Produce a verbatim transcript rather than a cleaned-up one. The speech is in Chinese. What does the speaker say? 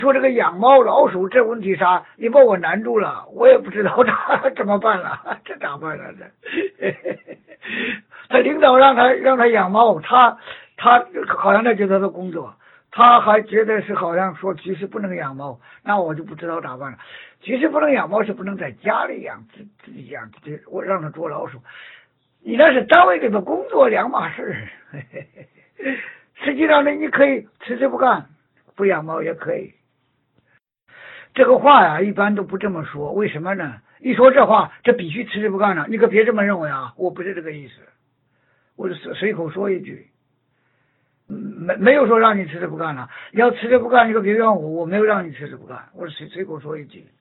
说这个养猫老鼠这问题啥，你把我难住了，我也不知道他怎么办了，这咋办了这？他领导让他让他养猫，他他好像那就是他的工作，他还觉得是好像说其实不能养猫，那我就不知道咋办了。其实不能养猫是不能在家里养，自自己养，我让他捉老鼠，你那是单位里的工作两码事。实际上呢，你可以辞职不干，不养猫也可以。这个话呀，一般都不这么说，为什么呢？一说这话，这必须辞职不干了。你可别这么认为啊，我不是这个意思，我是随口说一句，没没有说让你辞职不干了。你要辞职不干，你可别怨我，我没有让你辞职不干，我是随随口说一句。